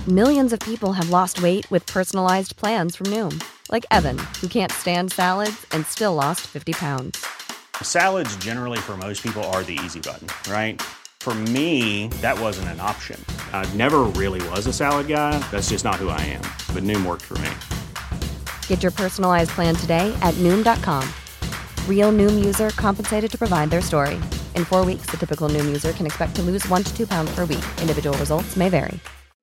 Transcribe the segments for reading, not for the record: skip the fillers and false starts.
Millions of people have lost weight with personalized plans from Noom. Like Evan, who can't stand salads and still lost 50 pounds. Salads generally for most people are the easy button, right? For me, that wasn't an option. I never really was a salad guy. That's just not who I am. But Noom worked for me. Get your personalized plan today at Noom.com. Real Noom user compensated to provide their story. In 4 weeks, the typical Noom user can expect to lose 1 to 2 pounds per week. Individual results may vary.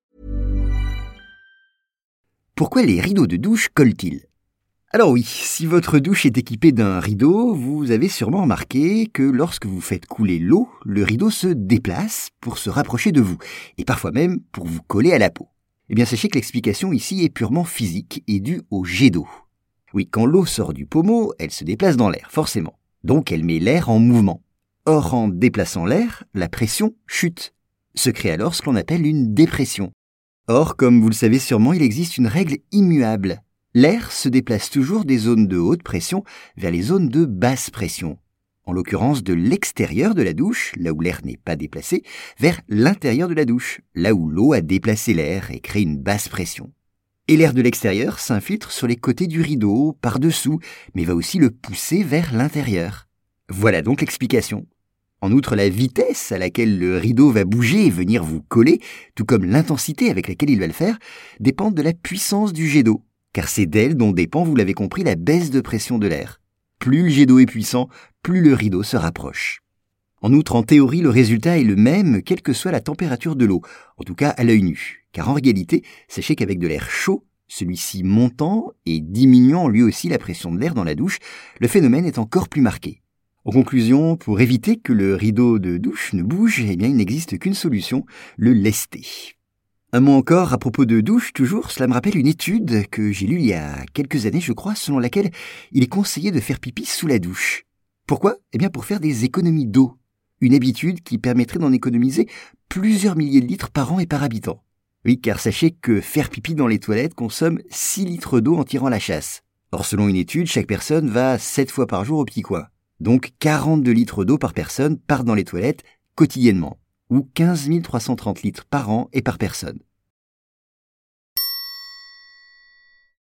Pourquoi les rideaux de douche collent-ils ? Alors oui, si votre douche est équipée d'un rideau, vous avez sûrement remarqué que lorsque vous faites couler l'eau, le rideau se déplace pour se rapprocher de vous, et parfois même pour vous coller à la peau. Eh bien, sachez que l'explication ici est purement physique et due au jet d'eau. Oui, quand l'eau sort du pommeau, elle se déplace dans l'air, forcément. Donc elle met l'air en mouvement. Or, en déplaçant l'air, la pression chute. Se crée alors ce qu'on appelle une dépression. Or, comme vous le savez sûrement, il existe une règle immuable. L'air se déplace toujours des zones de haute pression vers les zones de basse pression. En l'occurrence de l'extérieur de la douche, là où l'air n'est pas déplacé, vers l'intérieur de la douche, là où l'eau a déplacé l'air et crée une basse pression. Et l'air de l'extérieur s'infiltre sur les côtés du rideau, par-dessous, mais va aussi le pousser vers l'intérieur. Voilà donc l'explication. En outre, la vitesse à laquelle le rideau va bouger et venir vous coller, tout comme l'intensité avec laquelle il va le faire, dépendent de la puissance du jet d'eau, car c'est d'elle dont dépend, vous l'avez compris, la baisse de pression de l'air. Plus le jet d'eau est puissant, plus le rideau se rapproche. En outre, en théorie, le résultat est le même, quelle que soit la température de l'eau, en tout cas à l'œil nu, car en réalité, sachez qu'avec de l'air chaud, celui-ci montant et diminuant lui aussi la pression de l'air dans la douche, le phénomène est encore plus marqué. En conclusion, pour éviter que le rideau de douche ne bouge, eh bien, il n'existe qu'une solution, le lester. Un mot encore à propos de douche, toujours, cela me rappelle une étude que j'ai lue il y a quelques années, je crois, selon laquelle il est conseillé de faire pipi sous la douche. Pourquoi ? Eh bien, pour faire des économies d'eau. Une habitude qui permettrait d'en économiser plusieurs milliers de litres par an et par habitant. Oui, car sachez que faire pipi dans les toilettes consomme 6 litres d'eau en tirant la chasse. Or, selon une étude, chaque personne va 7 fois par jour au petit coin. Donc 42 litres d'eau par personne partent dans les toilettes quotidiennement, ou 15 330 litres par an et par personne.